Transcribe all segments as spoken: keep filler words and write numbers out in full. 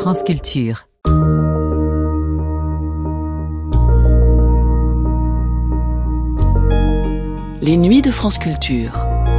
France Culture. Les nuits de France Culture.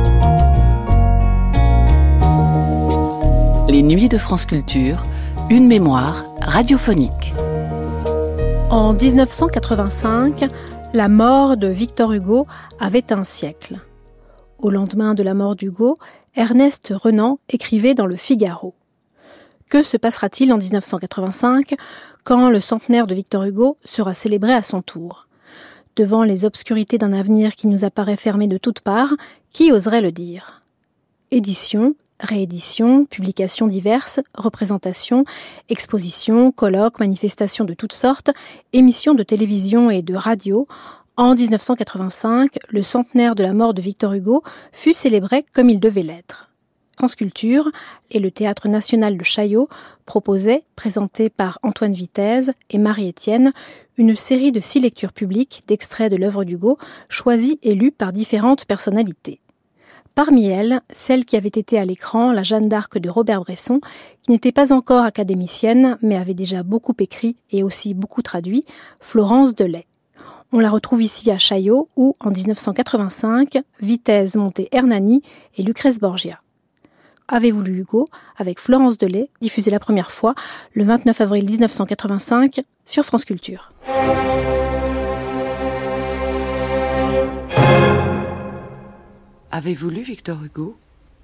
Les nuits de France Culture, une mémoire radiophonique. En dix-neuf cent quatre-vingt-cinq, la mort de Victor Hugo avait un siècle. Au lendemain de la mort d'Hugo, Ernest Renan écrivait dans Le Figaro. Que se passera-t-il en dix-neuf cent quatre-vingt-cinq quand le centenaire de Victor Hugo sera célébré à son tour ? Devant les obscurités d'un avenir qui nous apparaît fermé de toutes parts, qui oserait le dire ? Éditions, rééditions, publications diverses, représentations, expositions, colloques, manifestations de toutes sortes, émissions de télévision et de radio. En dix-neuf cent quatre-vingt-cinq, le centenaire de la mort de Victor Hugo fut célébré comme il devait l'être. France Culture et le Théâtre national de Chaillot proposaient, présentée par Antoine Vitez et Marie-Étienne, une série de six lectures publiques d'extraits de l'œuvre d'Hugo, choisies et lues par différentes personnalités. Parmi elles, celle qui avait été à l'écran, la Jeanne d'Arc de Robert Bresson, qui n'était pas encore académicienne, mais avait déjà beaucoup écrit et aussi beaucoup traduit, Florence Delay. On la retrouve ici à Chaillot, où, en dix-neuf cent quatre-vingt-cinq, Vitez montait Hernani et Lucrèce Borgia. Avez-vous lu Hugo avec Florence Delay, diffusée la première fois le vingt-neuf avril dix-neuf cent quatre-vingt-cinq sur France Culture. Avez-vous lu Victor Hugo ?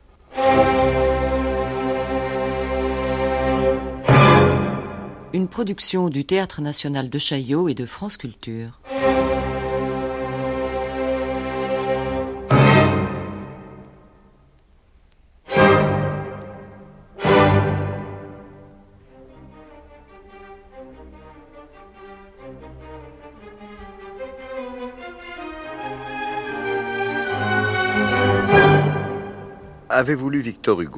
Une production du Théâtre national de Chaillot et de France Culture. Avez-vous lu Victor Hugo ?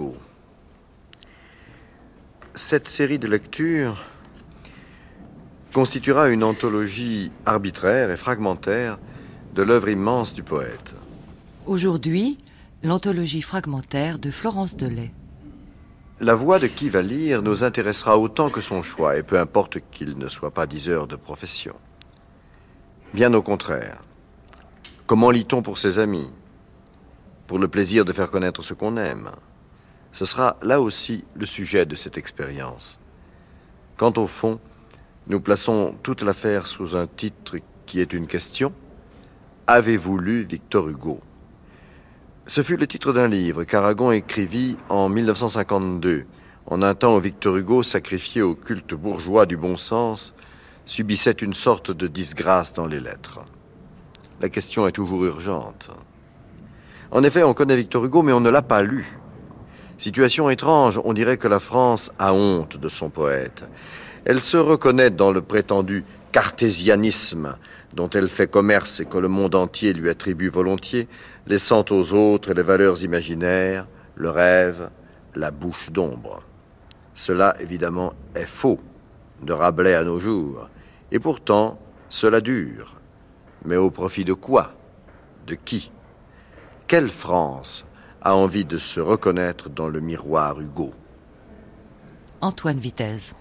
Cette série de lectures constituera une anthologie arbitraire et fragmentaire de l'œuvre immense du poète. Aujourd'hui, l'anthologie fragmentaire de Florence Delay. La voix de qui va lire nous intéressera autant que son choix, et peu importe qu'il ne soit pas diseur de profession. Bien au contraire. Comment lit-on pour ses amis ? Pour le plaisir de faire connaître ce qu'on aime. Ce sera là aussi le sujet de cette expérience. Quant au fond, nous plaçons toute l'affaire sous un titre qui est une question. Avez-vous lu Victor Hugo ? Ce fut le titre d'un livre qu'Aragon écrivit en dix-neuf cent cinquante-deux, en un temps où Victor Hugo, sacrifié au culte bourgeois du bon sens, subissait une sorte de disgrâce dans les lettres. La question est toujours urgente. En effet, on connaît Victor Hugo, mais on ne l'a pas lu. Situation étrange, on dirait que la France a honte de son poète. Elle se reconnaît dans le prétendu cartésianisme dont elle fait commerce et que le monde entier lui attribue volontiers, laissant aux autres les valeurs imaginaires, le rêve, la bouche d'ombre. Cela, évidemment, est faux, de Rabelais à nos jours. Et pourtant, cela dure. Mais au profit de quoi ? De qui ? Quelle France a envie de se reconnaître dans le miroir Hugo ? Antoine Vitez.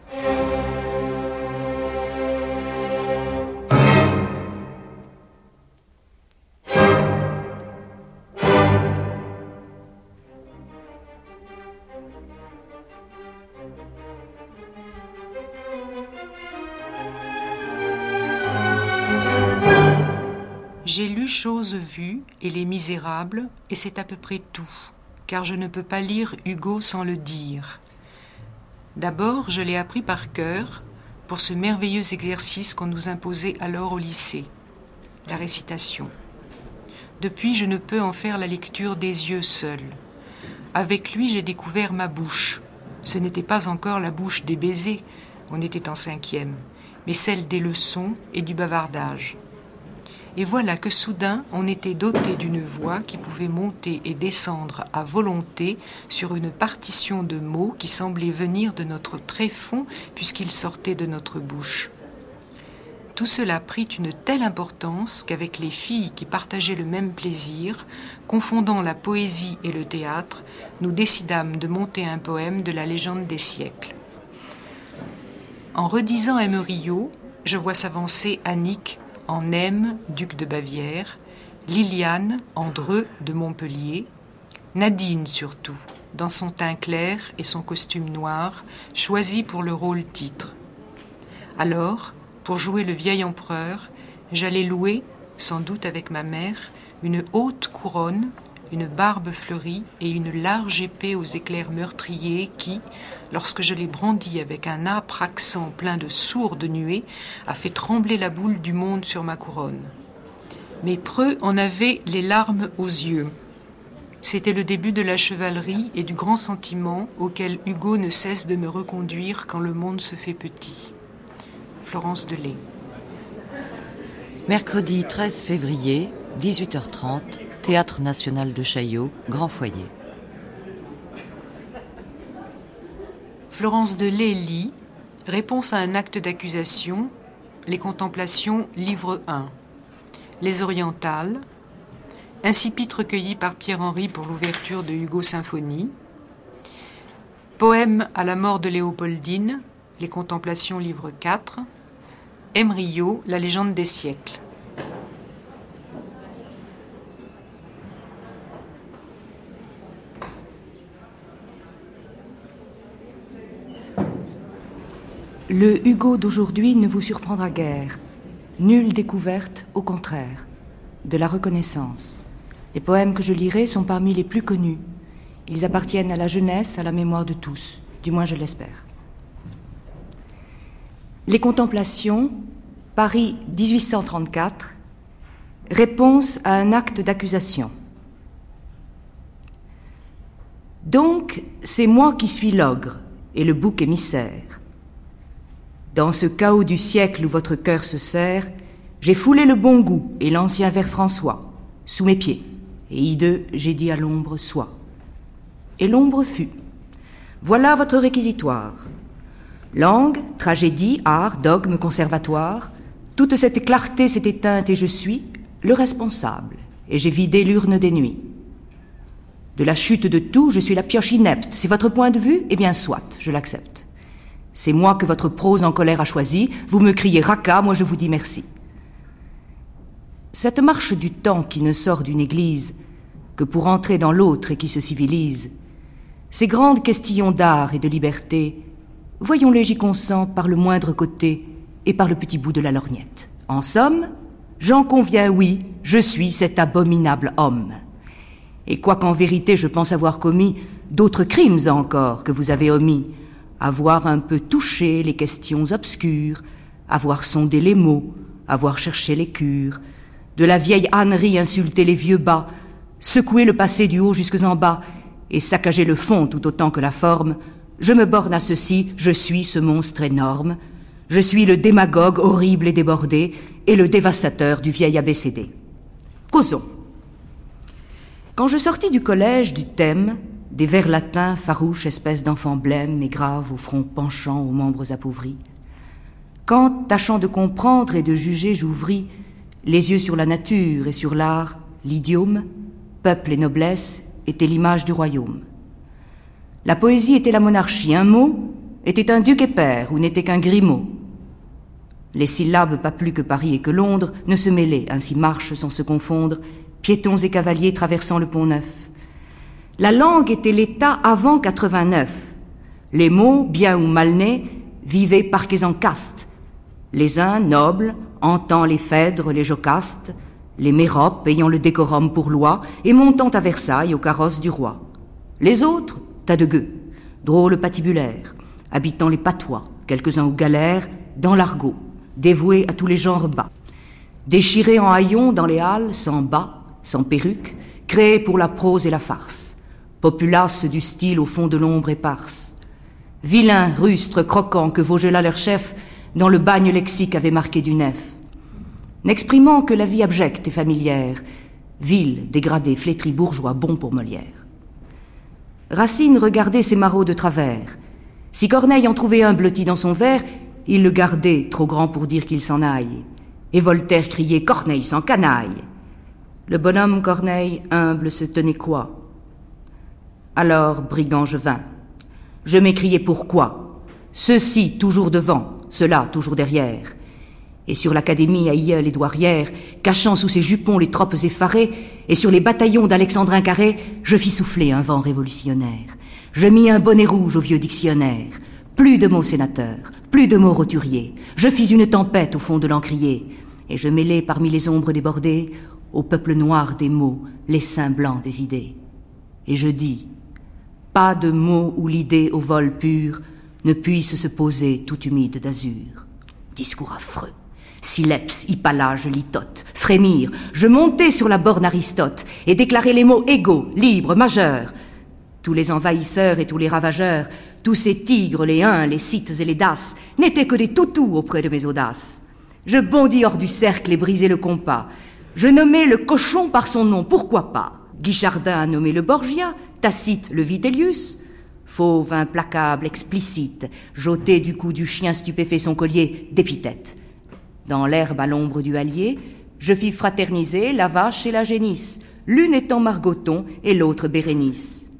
J'ai lu Choses vues et Les Misérables, et c'est à peu près tout, car je ne peux pas lire Hugo sans le dire. D'abord, je l'ai appris par cœur pour ce merveilleux exercice qu'on nous imposait alors au lycée, la récitation. Depuis, je ne peux en faire la lecture des yeux seuls. Avec lui, j'ai découvert ma bouche. Ce n'était pas encore la bouche des baisers, on était en cinquième, mais celle des leçons et du bavardage. Et voilà que soudain, on était doté d'une voix qui pouvait monter et descendre à volonté sur une partition de mots qui semblait venir de notre tréfonds puisqu'ils sortaient de notre bouche. Tout cela prit une telle importance qu'avec les filles qui partageaient le même plaisir, confondant la poésie et le théâtre, nous décidâmes de monter un poème de la légende des siècles. En redisant Emerillo, je vois s'avancer Annick en M, duc de Bavière, Liliane en Dreux de Montpellier, Nadine surtout, dans son teint clair et son costume noir, choisi pour le rôle titre. Alors, pour jouer le vieil empereur, j'allais louer, sans doute avec ma mère, une haute couronne, une barbe fleurie et une large épée aux éclairs meurtriers qui, lorsque je l'ai brandie avec un âpre accent plein de sourdes nuées, a fait trembler la boule du monde sur ma couronne. Mes preux en avaient les larmes aux yeux. C'était le début de la chevalerie et du grand sentiment auquel Hugo ne cesse de me reconduire quand le monde se fait petit. Florence Delay. Mercredi treize février, dix-huit heures trente, Théâtre national de Chaillot, Grand Foyer. Florence Delay lit Réponse à un acte d'accusation, Les Contemplations, livre un. Les Orientales, incipit recueilli par Pierre-Henry pour l'ouverture de Hugo Symphonie. Poème à la mort de Léopoldine, Les Contemplations, livre quatre. Emerillo, La légende des siècles. Le Hugo d'aujourd'hui ne vous surprendra guère. Nulle découverte, au contraire. De la reconnaissance. Les poèmes que je lirai sont parmi les plus connus. Ils appartiennent à la jeunesse, à la mémoire de tous. Du moins, je l'espère. Les Contemplations, Paris dix-huit cent trente-quatre, réponse à un acte d'accusation. Donc, c'est moi qui suis l'ogre et le bouc émissaire. Dans ce chaos du siècle où votre cœur se serre, j'ai foulé le bon goût et l'ancien vers François, sous mes pieds, et hideux, j'ai dit à l'ombre, sois. Et l'ombre fut. Voilà votre réquisitoire. Langue, tragédie, art, dogme, conservatoire, toute cette clarté s'est éteinte et je suis le responsable, et j'ai vidé l'urne des nuits. De la chute de tout, je suis la pioche inepte. C'est votre point de vue? Eh bien, soit, je l'accepte. C'est moi que votre prose en colère a choisi. Vous me criez raca, moi je vous dis merci. Cette marche du temps qui ne sort d'une église que pour entrer dans l'autre et qui se civilise, ces grandes questions d'art et de liberté, voyons-les, j'y consens, par le moindre côté et par le petit bout de la lorgnette. En somme, j'en conviens, oui, je suis cet abominable homme. Et quoiqu'en vérité je pense avoir commis d'autres crimes encore que vous avez omis, avoir un peu touché les questions obscures, avoir sondé les mots, avoir cherché les cures, de la vieille ânerie insulter les vieux bas, secouer le passé du haut jusque en bas, et saccager le fond tout autant que la forme, je me borne à ceci, je suis ce monstre énorme, je suis le démagogue horrible et débordé, et le dévastateur du vieil abécédé. Causons. Quand je sortis du collège du thème, des vers latins farouches, espèces d'enfants blêmes et graves, au front penchant, aux membres appauvris, quand, tâchant de comprendre et de juger, j'ouvris les yeux sur la nature et sur l'art, l'idiome, peuple et noblesse, était l'image du royaume. La poésie était la monarchie, un mot était un duc et père, ou n'était qu'un grimaud. Les syllabes, pas plus que Paris et que Londres, ne se mêlaient, ainsi marchent sans se confondre, piétons et cavaliers traversant le pont-neuf. La langue était l'État avant quatre-vingt-neuf. Les mots, bien ou mal nés, vivaient parqués en caste. Les uns, nobles, hantant les phèdres, les jocastes, les méropes ayant le décorum pour loi et montant à Versailles au carrosse du roi. Les autres, tas de gueux, drôles patibulaires, habitant les patois, quelques-uns aux galères, dans l'argot, dévoués à tous les genres bas. Déchirés en haillons dans les halles, sans bas, sans perruque, créés pour la prose et la farce. Populace du style au fond de l'ombre éparse. Vilains, rustres, croquants que Vaugelas leur chef, dans le bagne lexique avait marqué du nef. N'exprimant que la vie abjecte et familière, vil, dégradé, flétri, bourgeois, bon pour Molière. Racine regardait ses marauds de travers. Si Corneille en trouvait un blotti dans son verre, il le gardait, trop grand pour dire qu'il s'en aille. Et Voltaire criait « Corneille sans canaille !» Le bonhomme Corneille, humble, se tenait quoi? Alors, brigand, je vins. Je m'écriai pourquoi? Ceux-ci, toujours devant, ceux-là toujours derrière. Et sur l'académie aïeul et douairière, cachant sous ses jupons les tropes effarées, et sur les bataillons d'Alexandrin Carré, je fis souffler un vent révolutionnaire. Je mis un bonnet rouge au vieux dictionnaire. Plus de mots sénateurs, plus de mots roturiers. Je fis une tempête au fond de l'encrier, et je mêlai parmi les ombres débordées au peuple noir des mots, les seins blancs des idées. Et je dis, pas de mots où l'idée au vol pur ne puisse se poser tout humide d'azur. Discours affreux, sileps, hypalage, litote, frémir, je montai sur la borne Aristote et déclarai les mots égaux, libres, majeurs. Tous les envahisseurs et tous les ravageurs, tous ces tigres, les huns, les scythes et les daces, n'étaient que des toutous auprès de mes audaces. Je bondis hors du cercle et brisai le compas. Je nommai le cochon par son nom, pourquoi pas? Guichardin a nommé le Borgia, Tacite le Vitellius. Fauve, implacable, explicite, j'ôtai du cou du chien stupéfait son collier d'épithètes. Dans l'herbe à l'ombre du hallier, je fis fraterniser la vache et la génisse, l'une étant Margoton et l'autre Bérénice.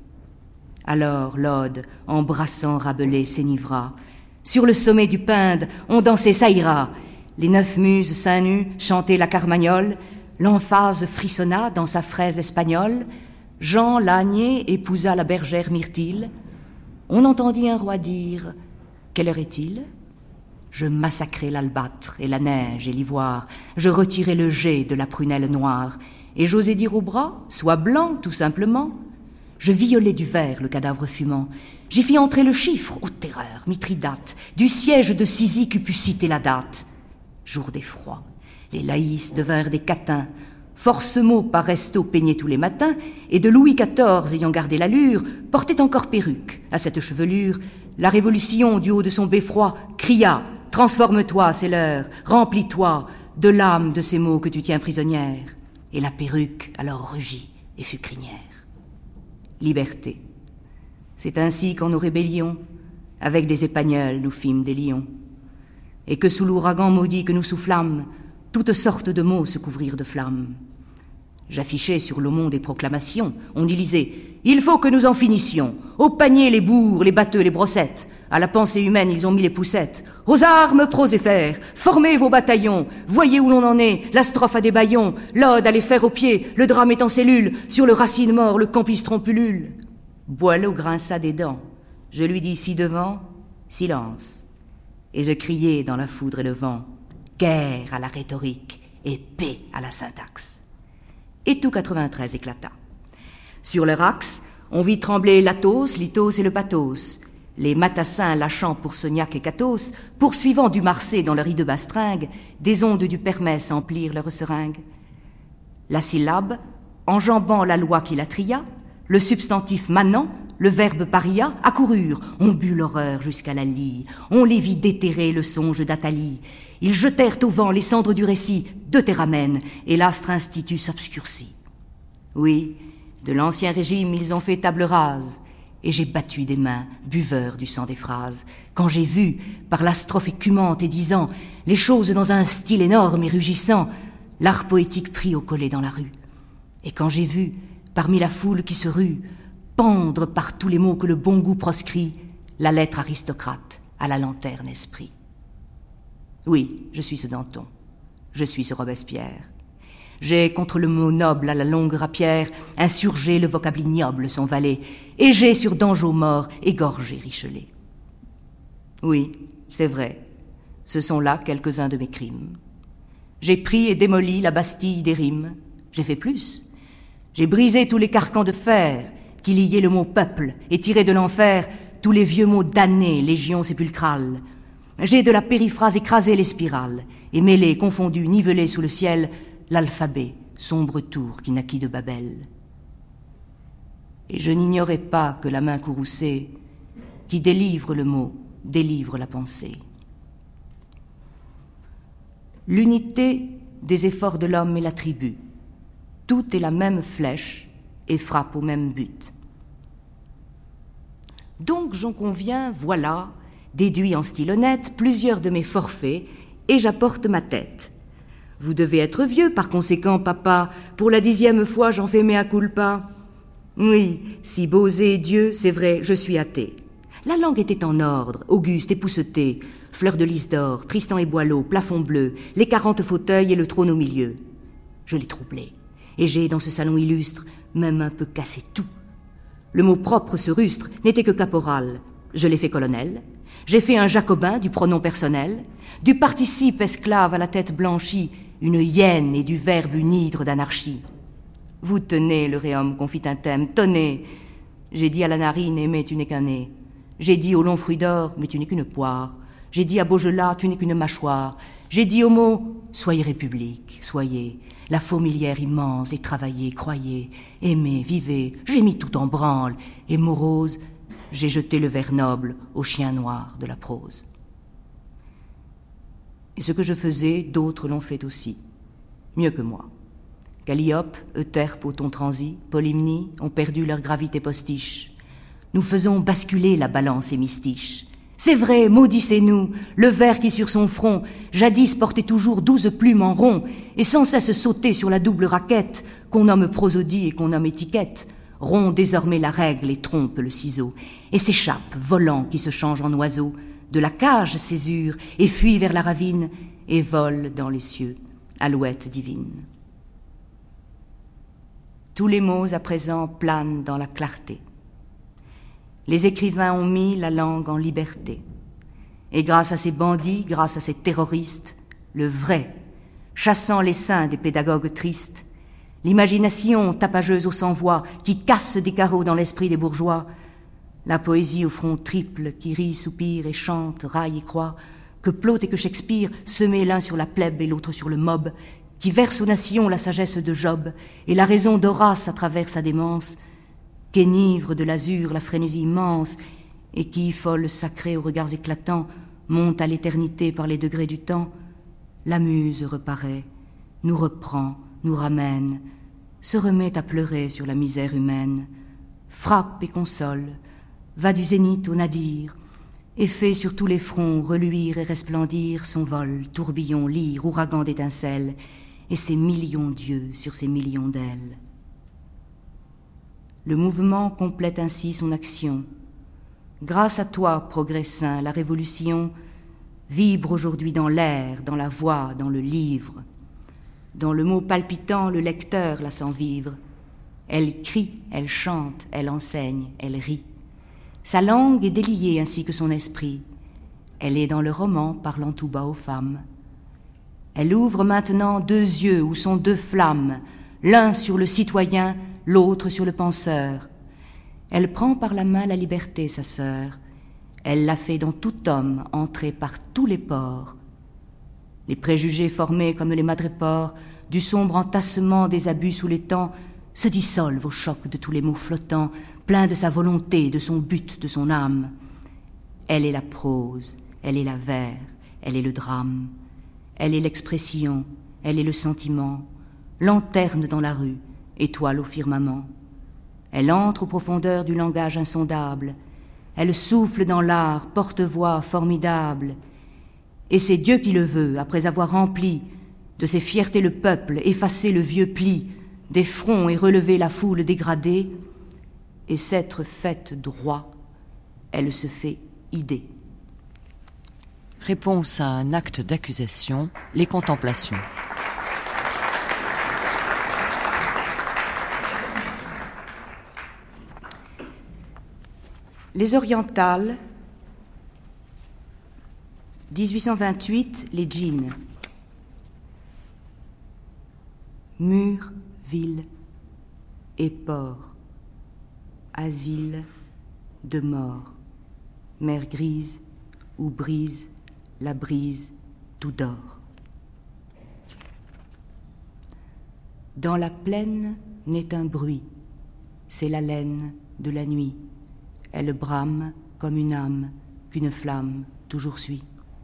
Alors l'Ode, embrassant Rabelais, s'enivra. Sur le sommet du Pinde, on dansait Saïra. Les neuf muses seins nus chantaient la carmagnole. L'emphase frissonna dans sa fraise espagnole. Jean l'ânier épousa la bergère Myrtille. On entendit un roi dire « Quelle heure est-il » Je massacrai l'albâtre et la neige et l'ivoire. Je retirai le jet de la prunelle noire. Et j'osai dire au bras « Sois blanc, tout simplement ». Je violai du verre le cadavre fumant. J'y fis entrer le chiffre, ô terreur, Mithridate, du siège de Cyzique eût pu citer la date. Jour d'effroi, les laïcs devinrent des catins. Forcemot par resto peignait tous les matins, et de Louis quatorze ayant gardé l'allure, portait encore perruque. À cette chevelure, la révolution du haut de son beffroi cria « Transforme-toi, c'est l'heure, remplis-toi de l'âme de ces mots que tu tiens prisonnière. » Et la perruque alors rugit et fut crinière. Liberté. C'est ainsi qu'en nos rébellions, avec des épagnols, nous fîmes des lions. Et que sous l'ouragan maudit que nous soufflâmes, toutes sortes de mots se couvrirent de flammes. J'affichais sur l'aumont des proclamations, on y lisait « Il faut que nous en finissions, au panier les bourgs, les batteux, les brossettes, à la pensée humaine ils ont mis les poussettes. Aux armes, proséphères, formez vos bataillons, voyez où l'on en est, la strophe a des bâillons, l'ode a les fers aux pieds, le drame est en cellule, sur le racine mort, le campistron pullule. » Boileau grinça des dents, je lui dis ci-devant « Silence !» Et je criai dans la foudre et le vent « Guerre à la rhétorique et paix à la syntaxe !» Et tout quatre-vingt-treize éclata. Sur leur axe, on vit trembler l'Athos, l'Ithos et le Pathos. Les Matassins lâchant pour Sognac et Cathos, poursuivant du Marseille dans leur hideux bastringue, des ondes du Permès emplirent leurs seringues. La syllabe, enjambant la loi qui la tria, le substantif manant, le verbe paria, accoururent, on but l'horreur jusqu'à la lie, on les vit déterrer le songe d'Athalie. Ils jetèrent au vent les cendres du récit de Théramène, et l'astre institut s'obscurcit. Oui, de l'ancien régime ils ont fait table rase, et j'ai battu des mains, buveur du sang des phrases, quand j'ai vu, par la strophe écumante et disant les choses dans un style énorme et rugissant, l'art poétique pris au collet dans la rue. Et quand j'ai vu, parmi la foule qui se rue, pendre par tous les mots que le bon goût proscrit, la lettre aristocrate à la lanterne esprit. Oui, je suis ce Danton, je suis ce Robespierre. J'ai, contre le mot noble à la longue rapière, insurgé le vocable ignoble, son valet, et j'ai sur Dangeau mort égorgé Richelet. Oui, c'est vrai, ce sont là quelques-uns de mes crimes. J'ai pris et démoli la Bastille des rimes, j'ai fait plus. J'ai brisé tous les carcans de fer qui liaient le mot peuple et tiré de l'enfer tous les vieux mots damnés, légion sépulcrale. J'ai de la périphrase écrasé les spirales et mêlé, confondu, nivelé sous le ciel l'alphabet, sombre tour qui naquit de Babel. Et je n'ignorais pas que la main courroucée qui délivre le mot, délivre la pensée. L'unité des efforts de l'homme est l'attribut. Tout est la même flèche et frappe au même but. Donc j'en conviens, voilà, déduit en style honnête, plusieurs de mes forfaits, et j'apporte ma tête. Vous devez être vieux, par conséquent, papa, pour la dixième fois j'en fais mea culpa. Oui, si Bosé Dieu, c'est vrai, je suis athée. La langue était en ordre, auguste, époussetée, fleur de lys d'or, Tristan et Boileau, plafond bleu, les quarante fauteuils et le trône au milieu. Je l'ai troublé, et j'ai, dans ce salon illustre, même un peu cassé tout. Le mot propre, ce rustre, n'était que caporal. Je l'ai fait colonel. J'ai fait un jacobin du pronom personnel, du participe esclave à la tête blanchie, une hyène et du verbe une hydre d'anarchie. Vous tenez, le réhomme confit un thème, tenez. J'ai dit à la narine, eh, mais tu n'es qu'un nez. J'ai dit au long fruit d'or, mais tu n'es qu'une poire. J'ai dit à Beaugelat, tu n'es qu'une mâchoire. J'ai dit au mot, soyez république, soyez la fourmilière immense, et travaillez, croyez, aimez, vivez. J'ai mis tout en branle, et morose, j'ai jeté le vers noble au chien noir de la prose. Et ce que je faisais, d'autres l'ont fait aussi, mieux que moi. Calliope, Euterpe au ton transi, Polymnie ont perdu leur gravité postiche. Nous faisons basculer la balance hémistiche. C'est vrai, maudissez-nous, le ver qui sur son front, jadis portait toujours douze plumes en rond, et sans cesse sauter sur la double raquette, qu'on nomme prosodie et qu'on nomme étiquette, rompt désormais la règle et trompe le ciseau, et s'échappe, volant qui se change en oiseau, de la cage césure, et fuit vers la ravine, et vole dans les cieux, alouette divine. Tous les mots à présent planent dans la clarté. Les écrivains ont mis la langue en liberté. Et grâce à ces bandits, grâce à ces terroristes, le vrai, chassant les seins des pédagogues tristes, l'imagination tapageuse au sans-voix qui casse des carreaux dans l'esprit des bourgeois, la poésie au front triple qui rit, soupire et chante, raille et croit, que Plaute et que Shakespeare semés l'un sur la plèbe et l'autre sur le mob, qui verse aux nations la sagesse de Job et la raison d'Horace à travers sa démence, qu'énivre de l'azur la frénésie immense, et qui, folle sacrée aux regards éclatants, monte à l'éternité par les degrés du temps, la muse reparaît, nous reprend, nous ramène, se remet à pleurer sur la misère humaine, frappe et console, va du zénith au nadir, et fait sur tous les fronts reluire et resplendir son vol, tourbillon, lyre, ouragan d'étincelles, et ses millions d'yeux sur ses millions d'ailes. Le mouvement complète ainsi son action. Grâce à toi, progrès saint, la révolution vibre aujourd'hui dans l'air, dans la voix, dans le livre. Dans le mot palpitant, le lecteur la sent vivre. Elle crie, elle chante, elle enseigne, elle rit. Sa langue est déliée ainsi que son esprit. Elle est dans le roman parlant tout bas aux femmes. Elle ouvre maintenant deux yeux où sont deux flammes, l'un sur le citoyen, l'autre sur le penseur. Elle prend par la main la liberté, sa sœur. Elle la fait dans tout homme entrer par tous les pores. Les préjugés formés comme les madrépores du sombre entassement des abus sous les temps se dissolvent au choc de tous les mots flottants, pleins de sa volonté, de son but, de son âme. Elle est la prose, elle est la vers, elle est le drame, elle est l'expression, elle est le sentiment, lanterne dans la rue, étoile au firmament. Elle entre aux profondeurs du langage insondable, elle souffle dans l'art, porte-voix formidable, et c'est Dieu qui le veut, après avoir rempli de ses fiertés le peuple, effacé le vieux pli des fronts et relevé la foule dégradée, et s'être faite droit, elle se fait idée. Réponse à un acte d'accusation, les contemplations. Les orientales, dix-huit cent vingt-huit, les djinns. Murs, villes et ports, asile de mort, mer grise où brise la brise tout dort. Dans la plaine naît un bruit, c'est l'haleine de la nuit. Elle brame comme une âme qu'une flamme toujours suit.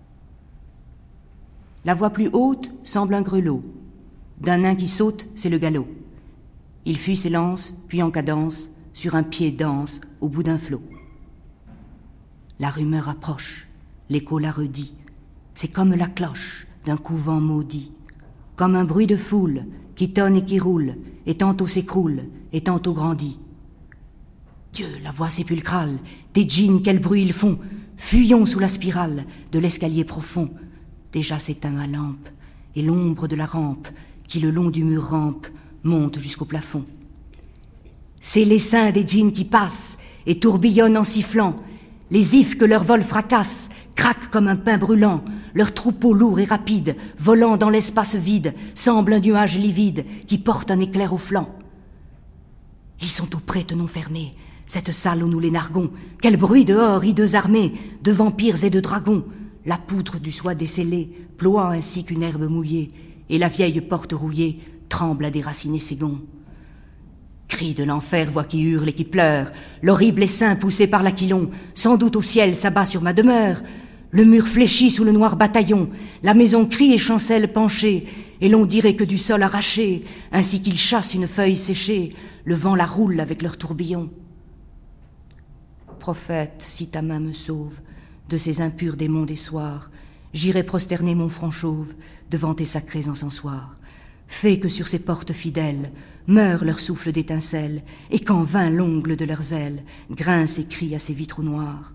La voix plus haute semble un grelot. D'un nain qui saute, c'est le galop. Il fuit s'élance, puis en cadence, sur un pied danse au bout d'un flot. La rumeur approche, l'écho la redit. C'est comme la cloche d'un couvent maudit, comme un bruit de foule qui tonne et qui roule, et tantôt s'écroule, et tantôt grandit. Dieu, la voix sépulcrale des djinns, quel bruit ils font! Fuyons sous la spirale de l'escalier profond. Déjà s'éteint ma lampe, et l'ombre de la rampe, qui le long du mur rampe, monte jusqu'au plafond. C'est l'essaim des djinns qui passent, et tourbillonnent en sifflant. Les ifs que leur vol fracasse, craquent comme un pain brûlant. Leur troupeau lourd et rapide, volant dans l'espace vide, semble un nuage livide, qui porte un éclair au flanc. Ils sont tout près, tenons fermés, cette salle où nous les narguons. Quel bruit dehors, hideux armés, de vampires et de dragons. La poutre du soie décellée, ploie ainsi qu'une herbe mouillée, et la vieille porte rouillée tremble à déraciner ses gonds. Cris de l'enfer, voix qui hurle et qui pleure, l'horrible essaim poussé par l'aquilon, sans doute au ciel s'abat sur ma demeure. Le mur fléchit sous le noir bataillon, la maison crie et chancelle penchée, et l'on dirait que du sol arraché, ainsi qu'ils chassent une feuille séchée, le vent la roule avec leur tourbillon. Prophète, si ta main me sauve de ces impurs démons des soirs, j'irai prosterner mon front chauve devant tes sacrés encensoirs. Fais que sur ces portes fidèles meure leur souffle d'étincelles, et qu'en vain l'ongle de leurs ailes grince et crie à ces vitraux noirs.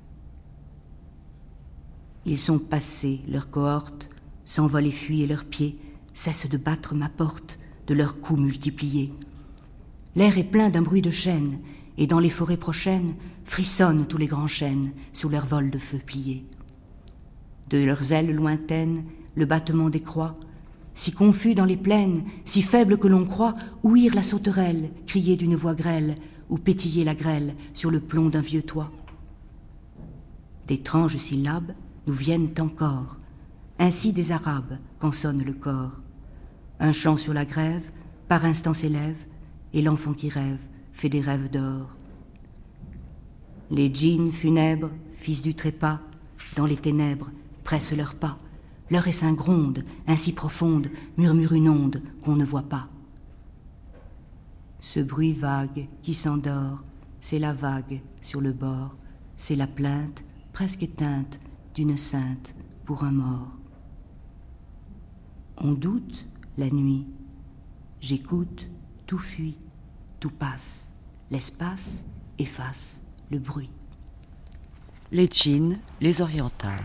Ils sont passés, leurs cohortes, s'envolent et fuient, et leurs pieds cessent de battre ma porte de leurs coups multipliés. L'air est plein d'un bruit de chaînes, et dans les forêts prochaines frissonnent tous les grands chênes sous leur vol de feu pliés. De leurs ailes lointaines, le battement des croix, si confus dans les plaines, si faible que l'on croit, ouïr la sauterelle, crier d'une voix grêle, ou pétiller la grêle sur le plomb d'un vieux toit. D'étranges syllabes nous viennent encore, ainsi des Arabes quand sonne le cor. Un chant sur la grève, par instant s'élève, et l'enfant qui rêve fait des rêves d'or. Les djinns funèbres, fils du trépas, dans les ténèbres, pressent leurs pas. Leur essaim gronde, ainsi profonde, murmure une onde qu'on ne voit pas. Ce bruit vague qui s'endort, c'est la vague sur le bord, c'est la plainte presque éteinte d'une sainte pour un mort. On doute la nuit, j'écoute, tout fuit, tout passe, l'espace efface le bruit. Les djinns, les orientales.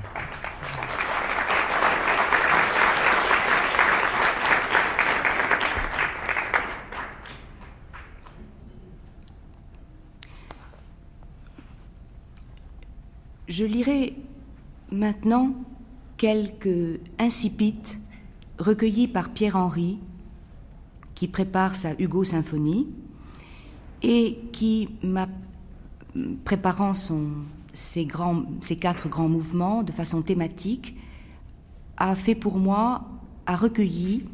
Je lirai maintenant quelques incipites recueillis par Pierre-Henry, qui prépare sa Hugo Symphonie, et qui, m'a, préparant son, ses, grands, ses quatre grands mouvements de façon thématique, a fait pour moi, a recueilli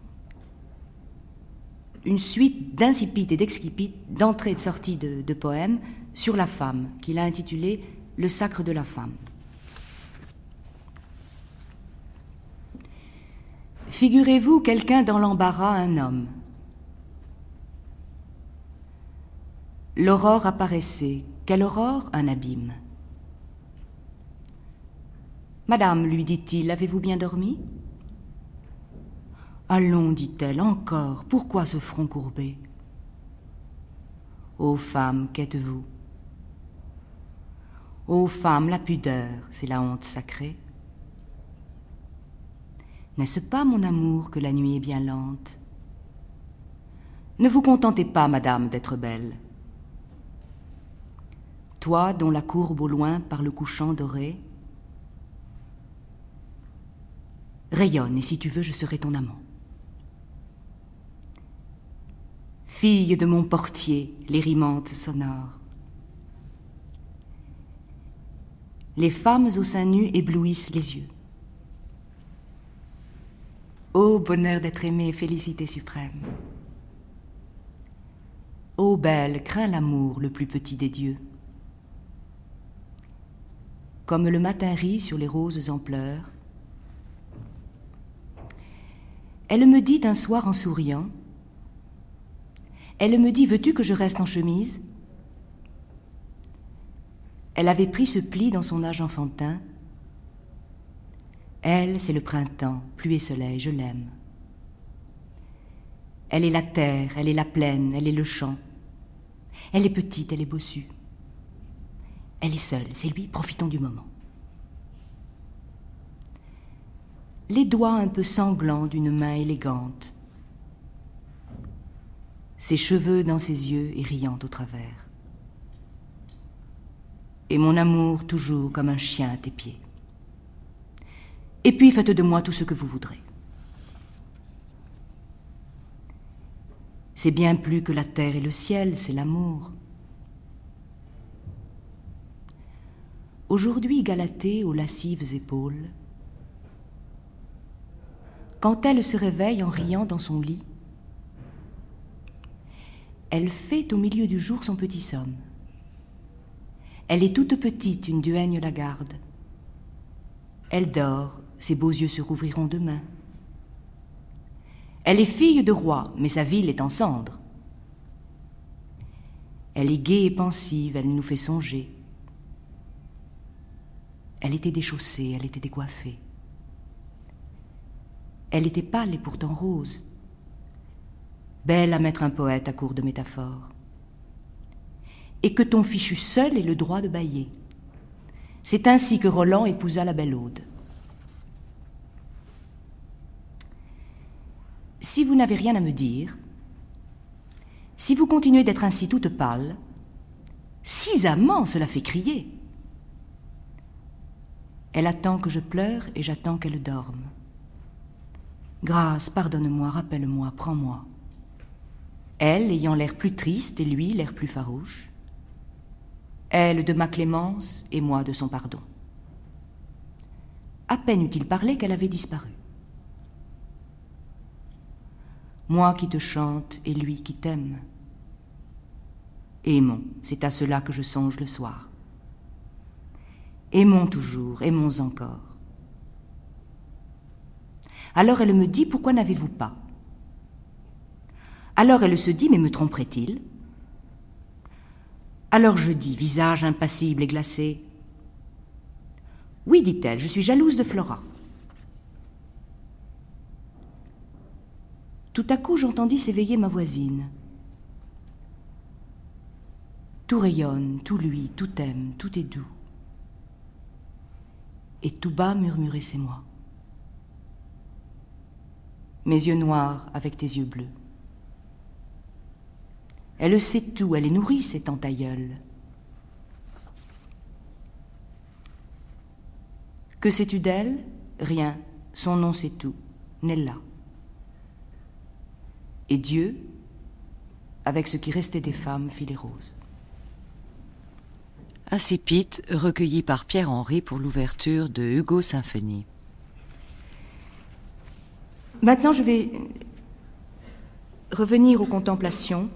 une suite d'incipites et d'excipites, d'entrées et de sorties de, de poèmes sur la femme, qu'il a intitulé « Le sacre de la femme ». Figurez-vous quelqu'un dans l'embarras, un homme. L'aurore apparaissait. Quelle aurore? Un abîme. Madame, lui dit-il, avez-vous bien dormi? Allons, dit-elle, encore, pourquoi ce front courbé? Ô femme, qu'êtes-vous? Ô femme, la pudeur, c'est la honte sacrée. N'est-ce pas, mon amour, que la nuit est bien lente? Ne vous contentez pas, madame, d'être belle. Toi, dont la courbe au loin par le couchant doré, rayonne, et si tu veux, je serai ton amant. Fille de mon portier, les rimantes sonores. Les femmes au sein nu éblouissent les yeux. Ô bonheur d'être aimé, félicité suprême. Ô belle, crains l'amour, le plus petit des dieux. Comme le matin rit sur les roses en pleurs, elle me dit un soir en souriant, elle me dit, veux-tu que je reste en chemise? Elle avait pris ce pli dans son âge enfantin. Elle, c'est le printemps, pluie et soleil, je l'aime. Elle est la terre, elle est la plaine, elle est le champ. Elle est petite, elle est bossue. Elle est seule, c'est lui, profitons du moment. Les doigts un peu sanglants d'une main élégante, ses cheveux dans ses yeux et riant au travers. Et mon amour toujours comme un chien à tes pieds. Et puis faites de moi tout ce que vous voudrez. C'est bien plus que la terre et le ciel, c'est l'amour. Aujourd'hui Galatée aux lascives épaules, quand elle se réveille en riant dans son lit, elle fait au milieu du jour son petit somme. Elle est toute petite, une duègne la garde. Elle dort, ses beaux yeux se rouvriront demain. Elle est fille de roi, mais sa ville est en cendres. Elle est gaie et pensive, elle nous fait songer. Elle était déchaussée, elle était décoiffée. Elle était pâle et pourtant rose. Belle à mettre un poète à court de métaphores. Et que ton fichu seul ait le droit de bâiller. C'est ainsi que Roland épousa la belle Aude. Si vous n'avez rien à me dire, si vous continuez d'être ainsi toute pâle, six amants, cela fait crier. Elle attend que je pleure et j'attends qu'elle dorme. Grâce, pardonne-moi, rappelle-moi, prends-moi. Elle ayant l'air plus triste et lui l'air plus farouche. Elle de ma clémence et moi de son pardon. À peine eut-il parlé qu'elle avait disparu. Moi qui te chante et lui qui t'aime. Aimons, c'est à cela que je songe le soir. Aimons toujours, aimons encore. Alors elle me dit, pourquoi n'avez-vous pas? Alors elle se dit, mais me tromperait-il? Alors je dis, visage impassible et glacé, oui, dit-elle, je suis jalouse de Flora. Tout à coup, j'entendis s'éveiller ma voisine. Tout rayonne, tout luit, tout aime, tout est doux. Et tout bas murmurer, c'est moi. Mes yeux noirs avec tes yeux bleus. Elle sait tout, elle est nourrie, c'est tant aïeule. Que sais-tu d'elle? Rien, son nom c'est tout, Nella. Et Dieu, avec ce qui restait des femmes, fit les roses. Incipit, recueilli par Pierre-Henry pour l'ouverture de Hugo Symphonie. Maintenant, je vais revenir aux contemplations.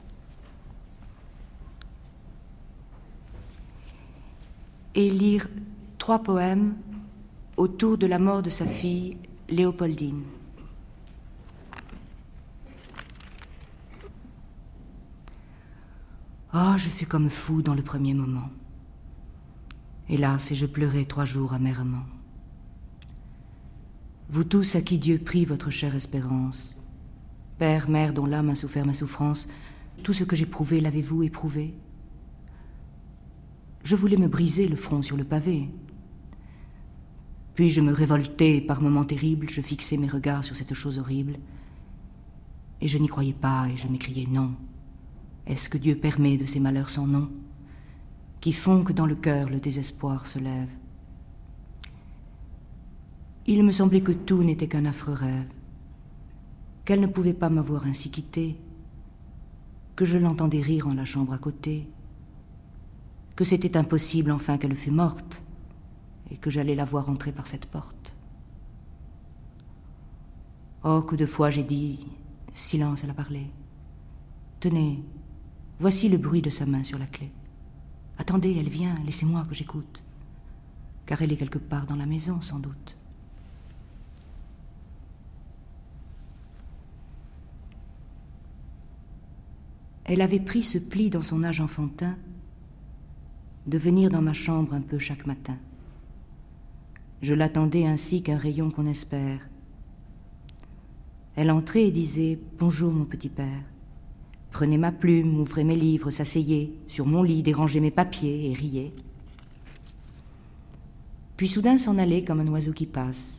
Et lire trois poèmes autour de la mort de sa fille, Léopoldine. Oh, je fus comme fou dans le premier moment. Hélas, et je pleurai trois jours amèrement. Vous tous à qui Dieu prie votre chère espérance, Père, Mère dont l'âme a souffert ma souffrance, tout ce que j'éprouvais, l'avez-vous éprouvé? Je voulais me briser le front sur le pavé. Puis je me révoltais, par moments terribles, je fixais mes regards sur cette chose horrible, et je n'y croyais pas, et je m'écriais non. Est-ce que Dieu permet de ces malheurs sans nom, qui font que dans le cœur le désespoir se lève? Il me semblait que tout n'était qu'un affreux rêve, qu'elle ne pouvait pas m'avoir ainsi quitté, que je l'entendais rire en la chambre à côté, que c'était impossible enfin qu'elle fût morte, et que j'allais la voir entrer par cette porte. Oh, que de fois j'ai dit, silence, elle a parlé. Tenez, voici le bruit de sa main sur la clé. Attendez, elle vient, laissez-moi que j'écoute, car elle est quelque part dans la maison, sans doute. Elle avait pris ce pli dans son âge enfantin de venir dans ma chambre un peu chaque matin. Je l'attendais ainsi qu'un rayon qu'on espère. Elle entrait et disait « Bonjour, mon petit père. prenait ma plume, ouvrait mes livres, s'asseyait sur mon lit, dérangeait mes papiers et riait. Puis soudain s'en allait comme un oiseau qui passe.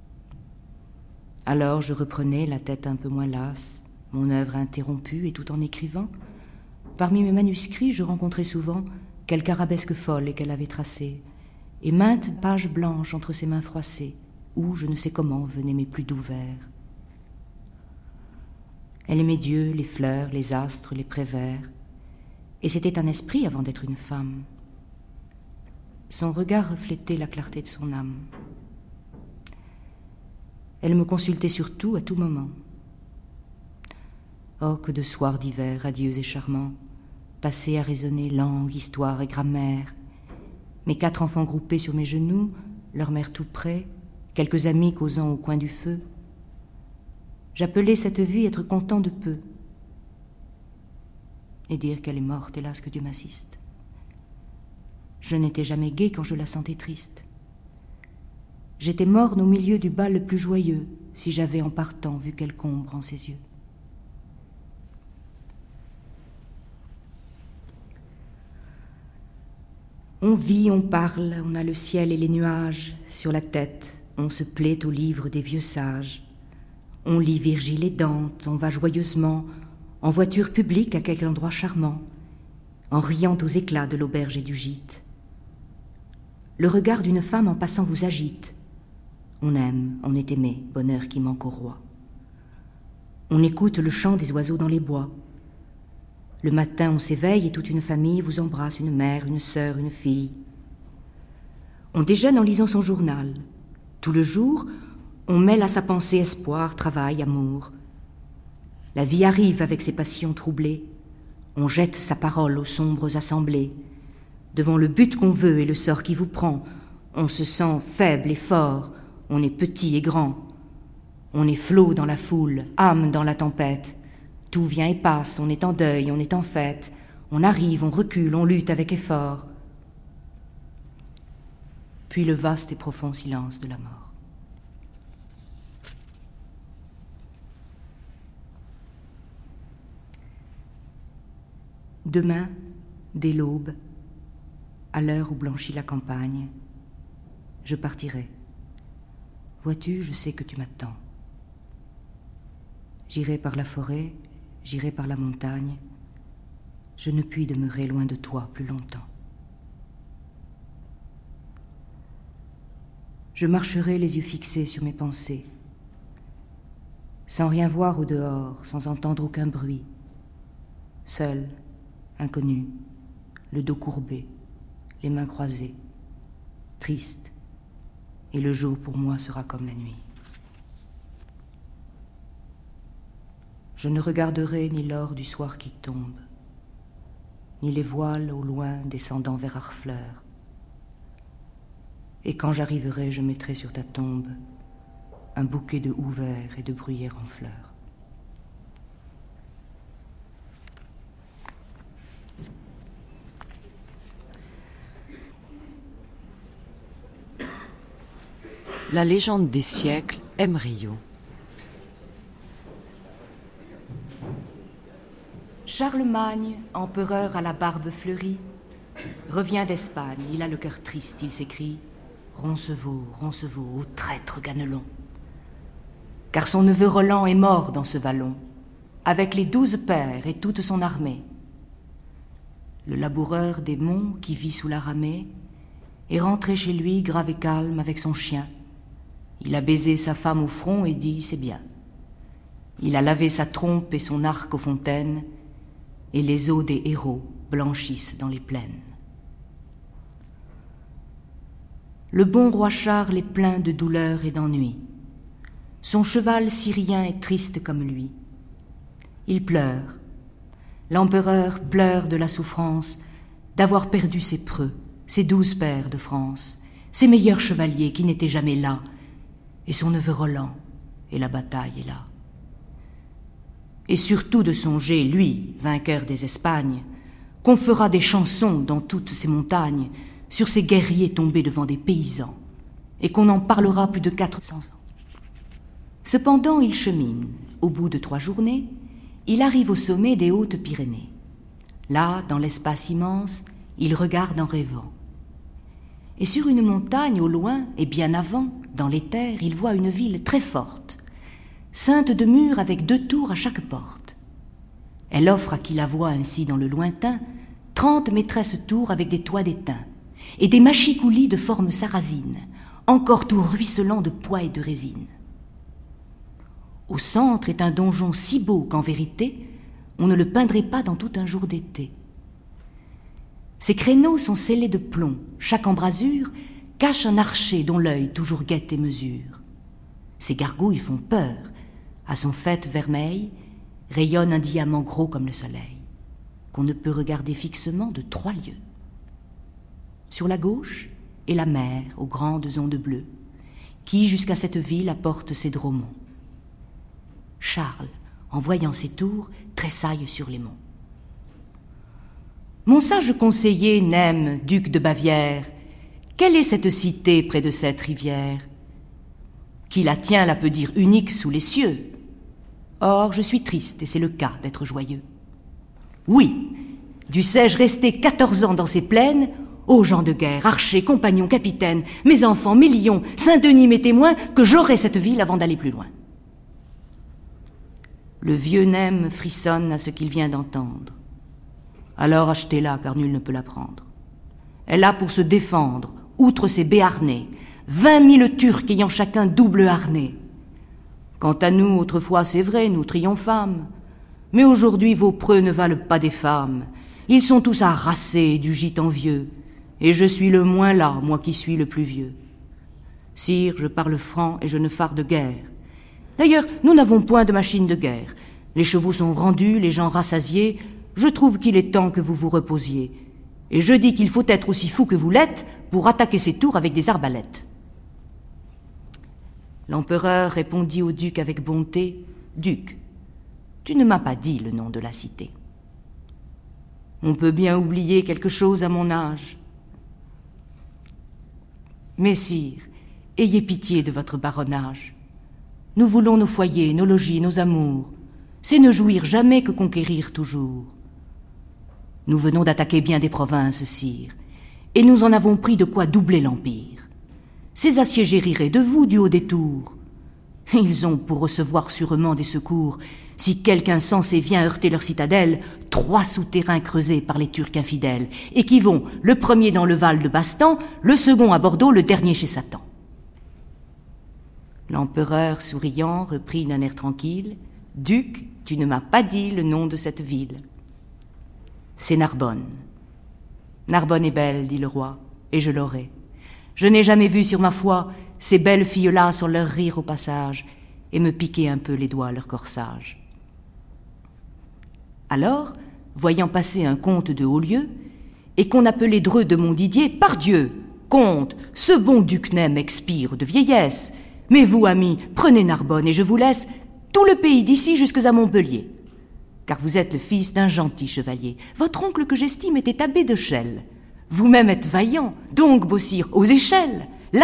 Alors je reprenais, la tête un peu moins lasse, mon œuvre interrompue, et tout en écrivant, parmi mes manuscrits, je rencontrais souvent quelque arabesque folle qu'elle avait tracée, et maintes pages blanches entre ses mains froissées, où, je ne sais comment, venaient mes plus doux vers. Elle aimait Dieu, les fleurs, les astres, les prévers, et c'était un esprit avant d'être une femme. Son regard reflétait la clarté de son âme. Elle me consultait sur tout, à tout moment. Oh, que de soirs d'hiver radieux et charmants, passés à raisonner langue, histoire et grammaire, mes quatre enfants groupés sur mes genoux, leur mère tout près, quelques amis causant au coin du feu. J'appelais cette vie être content de peu, et dire qu'elle est morte, hélas, que Dieu m'assiste. Je n'étais jamais gai quand je la sentais triste. J'étais morne au milieu du bal le plus joyeux, si j'avais en partant vu quelque ombre en ses yeux. On vit, on parle, on a le ciel et les nuages sur la tête, on se plaît au livre des vieux sages. On lit Virgile et Dante, on va joyeusement en voiture publique à quelque endroit charmant, en riant aux éclats de l'auberge et du gîte. Le regard d'une femme en passant vous agite. On aime, on est aimé, bonheur qui manque au roi. On écoute le chant des oiseaux dans les bois. Le matin, on s'éveille et toute une famille vous embrasse, une mère, une sœur, une fille. On déjeune en lisant son journal. Tout le jour, on mêle à sa pensée espoir, travail, amour. La vie arrive avec ses passions troublées. On jette sa parole aux sombres assemblées. Devant le but qu'on veut et le sort qui vous prend, on se sent faible et fort, on est petit et grand. On est flot dans la foule, âme dans la tempête. Tout vient et passe, on est en deuil, on est en fête. On arrive, on recule, on lutte avec effort. Puis le vaste et profond silence de la mort. Demain, dès l'aube, à l'heure où blanchit la campagne, je partirai. Vois-tu, je sais que tu m'attends. J'irai par la forêt, j'irai par la montagne. Je ne puis demeurer loin de toi plus longtemps. Je marcherai les yeux fixés sur mes pensées, sans rien voir au dehors, sans entendre aucun bruit, seul, inconnu, le dos courbé, les mains croisées, triste, et le jour pour moi sera comme la nuit. Je ne regarderai ni l'or du soir qui tombe, ni les voiles au loin descendant vers Harfleur. Et quand j'arriverai, je mettrai sur ta tombe un bouquet de houx verts et de bruyères en fleurs. La légende des siècles, M. Rio. Charlemagne, empereur à la barbe fleurie, revient d'Espagne, il a le cœur triste, il s'écrie « Roncevaux, Roncevaux, ô traître Ganelon !» Car son neveu Roland est mort dans ce vallon, avec les douze pères et toute son armée. Le laboureur des monts qui vit sous la ramée est rentré chez lui grave et calme avec son chien. Il a baisé sa femme au front et dit « c'est bien ». Il a lavé sa trompe et son arc aux fontaines, et les os des héros blanchissent dans les plaines. Le bon roi Charles est plein de douleur et d'ennui. Son cheval syrien est triste comme lui. Il pleure. L'empereur pleure de la souffrance d'avoir perdu ses preux, ses douze pairs de France, ses meilleurs chevaliers qui n'étaient jamais là, et son neveu Roland, et la bataille est là. Et surtout de songer, lui, vainqueur des Espagnes, qu'on fera des chansons dans toutes ces montagnes sur ces guerriers tombés devant des paysans, et qu'on en parlera plus de quatre cents ans. Cependant, il chemine. Au bout de trois journées, il arrive au sommet des Hautes-Pyrénées. Là, dans l'espace immense, il regarde en rêvant. Et sur une montagne, au loin, et bien avant, dans les terres, il voit une ville très forte, ceinte de murs avec deux tours à chaque porte. Elle offre à qui la voit ainsi dans le lointain trente maîtresses tours avec des toits d'étain et des machicoulis de forme sarrasine, encore tout ruisselant de pois et de résine. Au centre est un donjon si beau qu'en vérité, on ne le peindrait pas dans tout un jour d'été. Ses créneaux sont scellés de plomb, chaque embrasure cache un archer dont l'œil toujours guette et mesure. Ses gargouilles font peur, à son faîte vermeil rayonne un diamant gros comme le soleil, qu'on ne peut regarder fixement de trois lieues. Sur la gauche est la mer aux grandes ondes bleues, qui jusqu'à cette ville apporte ses dromons. Charles, en voyant ces tours, tressaille sur les monts. Mon sage conseiller Nem, duc de Bavière, quelle est cette cité près de cette rivière? Qui la tient la peut dire unique sous les cieux. Or, je suis triste, et c'est le cas d'être joyeux. Oui, dussé-je rester quatorze ans dans ces plaines, ô gens de guerre, archers, compagnons, capitaines, mes enfants, mes lions, Saint-Denis, mes témoins, que j'aurai cette ville avant d'aller plus loin. Le vieux Nem frissonne à ce qu'il vient d'entendre. Alors achetez-la, car nul ne peut la prendre. Elle a pour se défendre, outre ses béarnais, vingt mille Turcs ayant chacun double harnais. Quant à nous, autrefois, c'est vrai, nous triomphâmes, mais aujourd'hui vos preux ne valent pas des femmes. Ils sont tous harassés du gîte envieux, et je suis le moins là, moi qui suis le plus vieux. Sire, je parle franc et je ne farde guère. D'ailleurs, nous n'avons point de machine de guerre. Les chevaux sont rendus, les gens rassasiés. Je trouve qu'il est temps que vous vous reposiez. Et je dis qu'il faut être aussi fou que vous l'êtes pour attaquer ces tours avec des arbalètes. L'empereur répondit au duc avec bonté, « Duc, tu ne m'as pas dit le nom de la cité. On peut bien oublier quelque chose à mon âge. Mais sire, ayez pitié de votre baronnage. Nous voulons nos foyers, nos logis, nos amours. C'est ne jouir jamais que conquérir toujours. Nous venons d'attaquer bien des provinces, sire, et nous en avons pris de quoi doubler l'empire. Ces assiégés riraient de vous du haut des tours. Ils ont pour recevoir sûrement des secours, si quelque insensé vient heurter leur citadelle, trois souterrains creusés par les Turcs infidèles, et qui vont, le premier dans le Val de Bastan, le second à Bordeaux, le dernier chez Satan. L'empereur, souriant, reprit d'un air tranquille, « Duc, tu ne m'as pas dit le nom de cette ville. »« C'est Narbonne. »« Narbonne est belle, dit le roi, et je l'aurai. Je n'ai jamais vu sur ma foi ces belles filles-là sans leur rire au passage et me piquer un peu les doigts à leur corsage. » Alors, voyant passer un comte de Haut-Lieu, et qu'on appelait Dreux de Montdidier, « Pardieu, comte, ce bon duc Nem expire de vieillesse, mais vous, amis, prenez Narbonne et je vous laisse tout le pays d'ici jusqu'à Montpellier. Car vous êtes le fils d'un gentil chevalier. Votre oncle que j'estime était abbé de Chelles. Vous-même êtes vaillant, donc, beau sire, aux échelles, l'assaut. »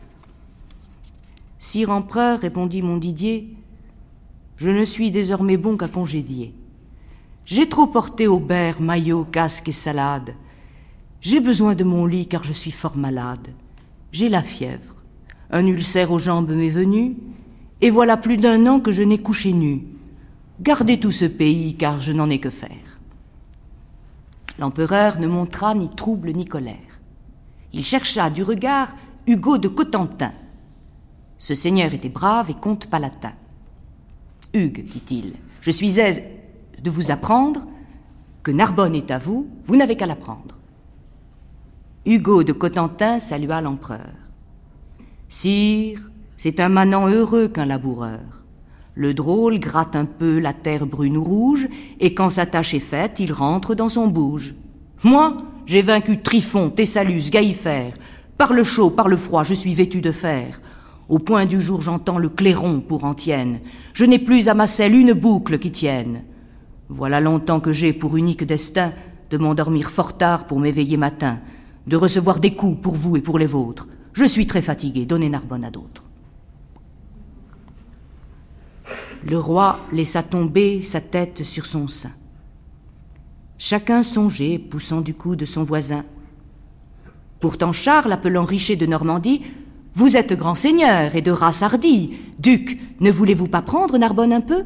Sire empereur, répondit Montdidier, je ne suis désormais bon qu'à congédier. J'ai trop porté aubert, maillot, casque et salade. J'ai besoin de mon lit car je suis fort malade. J'ai la fièvre. Un ulcère aux jambes m'est venu, et voilà plus d'un an que je n'ai couché nu. Gardez tout ce pays, car je n'en ai que faire. L'empereur ne montra ni trouble ni colère. Il chercha du regard Hugo de Cotentin. Ce seigneur était brave et comte palatin. « Hugues, dit-il, je suis aise de vous apprendre que Narbonne est à vous, vous n'avez qu'à l'apprendre. » Hugo de Cotentin salua l'empereur. « Sire, c'est un manant heureux qu'un laboureur. Le drôle gratte un peu la terre brune ou rouge, et quand sa tâche est faite, il rentre dans son bouge. Moi, j'ai vaincu Tryphon, Thessalus, Gaïfère. Par le chaud, par le froid, je suis vêtu de fer. Au point du jour, j'entends le clairon pour antienne. Je n'ai plus à ma selle une boucle qui tienne. Voilà longtemps que j'ai pour unique destin de m'endormir fort tard pour m'éveiller matin, de recevoir des coups pour vous et pour les vôtres. Je suis très fatigué, donnez Narbonne à d'autres. Le roi laissa tomber sa tête sur son sein. Chacun songeait, poussant du coude son voisin. Pourtant Charles, appelant Richer de Normandie, « Vous êtes grand seigneur et de race hardie. Duc, ne voulez-vous pas prendre Narbonne un peu ?»«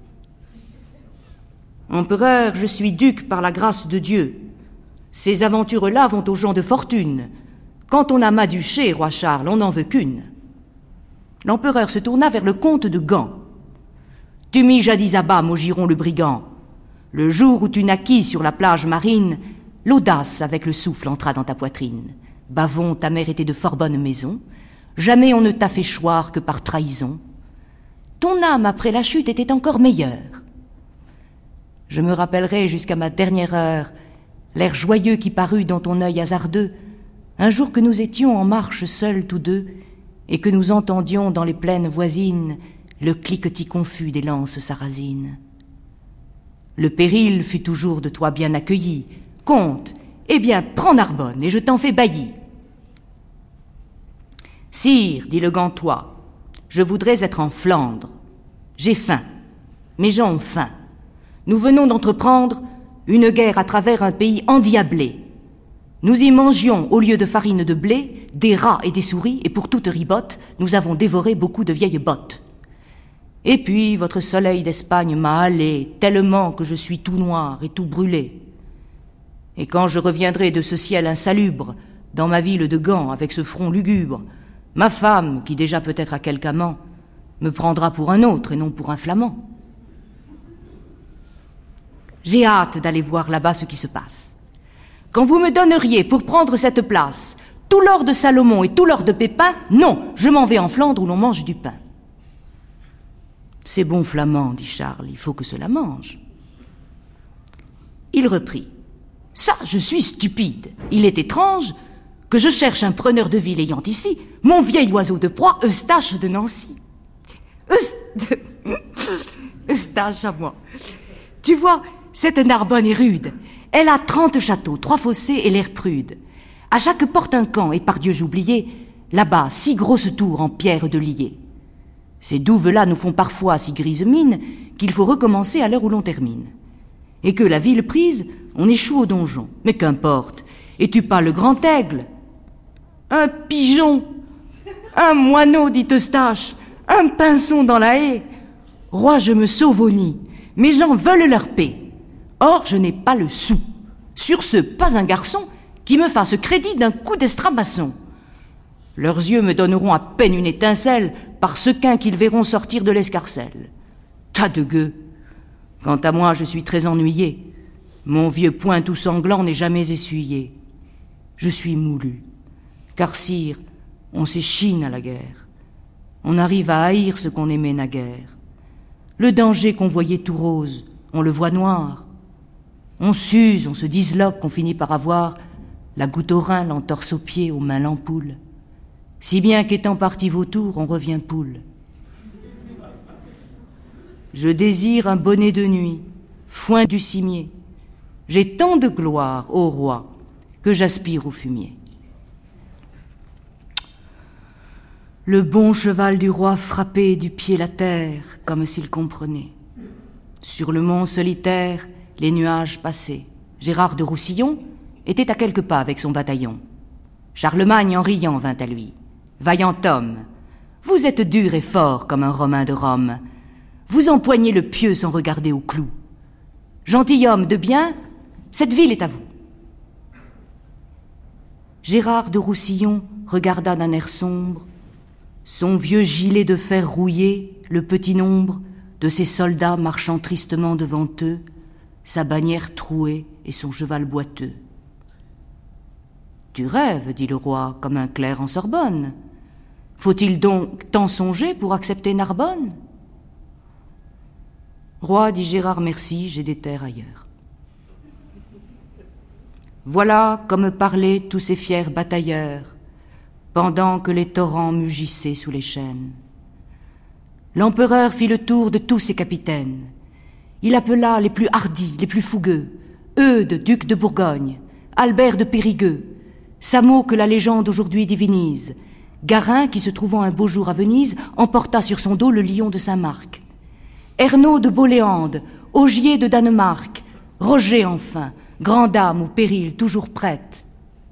Empereur, je suis duc par la grâce de Dieu. Ces aventures-là vont aux gens de fortune. Quand on a ma duché, roi Charles, on n'en veut qu'une. » L'empereur se tourna vers le comte de Gand. « Tu mis jadis à bas Maugiron le brigand. Le jour où tu naquis sur la plage marine, l'audace avec le souffle entra dans ta poitrine. Bavon, ta mère était de fort bonne maison. Jamais on ne t'a fait choir que par trahison. Ton âme après la chute était encore meilleure. Je me rappellerai jusqu'à ma dernière heure l'air joyeux qui parut dans ton œil hasardeux, un jour que nous étions en marche seuls tous deux, et que nous entendions dans les plaines voisines le cliquetis confus des lances sarrasines. Le péril fut toujours de toi bien accueilli. Comte, eh bien, prends Narbonne, et je t'en fais bailli. Sire, dit le Gantois, je voudrais être en Flandre. J'ai faim, mes gens ont faim. Nous venons d'entreprendre une guerre à travers un pays endiablé. Nous y mangions, au lieu de farine de blé, des rats et des souris, et pour toute ribotte, nous avons dévoré beaucoup de vieilles bottes. Et puis, votre soleil d'Espagne m'a halé tellement que je suis tout noir et tout brûlé. Et quand je reviendrai de ce ciel insalubre, dans ma ville de Gand, avec ce front lugubre, ma femme, qui déjà peut-être a quelque amant, me prendra pour un autre et non pour un flamand. J'ai hâte d'aller voir là-bas ce qui se passe. Quand vous me donneriez pour prendre cette place tout l'or de Salomon et tout l'or de Pépin, non, je m'en vais en Flandre où l'on mange du pain. C'est bon flamand, dit Charles, il faut que cela mange. Il reprit. Ça, je suis stupide. Il est étrange que je cherche un preneur de ville ayant ici mon vieil oiseau de proie, Eustache de Nancy. Eust... Eustache à moi. Tu vois, cette Narbonne est rude. Elle a trente châteaux, trois fossés et l'air prude. À chaque porte un camp, et par Dieu j'oubliais, là-bas, six grosses tours en pierre de lier. Ces douves-là nous font parfois si grise mine qu'il faut recommencer à l'heure où l'on termine. Et que la ville prise, on échoue au donjon. Mais qu'importe, es-tu pas le grand aigle? Un pigeon, un moineau, dit Eustache, un pinson dans la haie. Roi, je me sauve au nid, mes gens veulent leur paix. Or, je n'ai pas le sou. Sur ce, pas un garçon qui me fasse crédit d'un coup d'estrabasson. Leurs yeux me donneront à peine une étincelle par sequin qu'ils verront sortir de l'escarcelle. Tas de gueux. Quant à moi, je suis très ennuyé. Mon vieux poing tout sanglant n'est jamais essuyé. Je suis moulu. Car sire, on s'échine à la guerre. On arrive à haïr ce qu'on aimait naguère. Le danger qu'on voyait tout rose, on le voit noir. On s'use, on se disloque, qu'on finit par avoir la goutte au rein, l'entorse aux pieds, aux mains l'ampoule. Si bien qu'étant parti vautour, on revient poule. Je désire un bonnet de nuit, foin du cimier. J'ai tant de gloire, ô roi, que j'aspire au fumier. Le bon cheval du roi frappait du pied la terre, comme s'il comprenait. Sur le mont solitaire, les nuages passaient. Gérard de Roussillon était à quelques pas avec son bataillon. Charlemagne, en riant, vint à lui. Vaillant homme, vous êtes dur et fort comme un Romain de Rome. Vous empoignez le pieu sans regarder au clou. Gentilhomme de bien, cette ville est à vous. Gérard de Roussillon regarda d'un air sombre son vieux gilet de fer rouillé, le petit nombre de ses soldats marchant tristement devant eux, sa bannière trouée et son cheval boiteux. « Tu rêves, dit le roi, comme un clerc en Sorbonne. Faut-il donc tant songer pour accepter Narbonne ?»« Roi, dit Gérard, merci, j'ai des terres ailleurs. » Voilà comme parlaient tous ces fiers batailleurs, pendant que les torrents mugissaient sous les chênes. L'empereur fit le tour de tous ses capitaines. Il appela les plus hardis, les plus fougueux, Eudes, duc de Bourgogne, Albert de Périgueux, Samo que la légende aujourd'hui divinise, Garin qui, se trouvant un beau jour à Venise, emporta sur son dos le lion de Saint-Marc. Ernaud de Boléande, Augier de Danemark, Roger enfin, grande dame au péril toujours prête.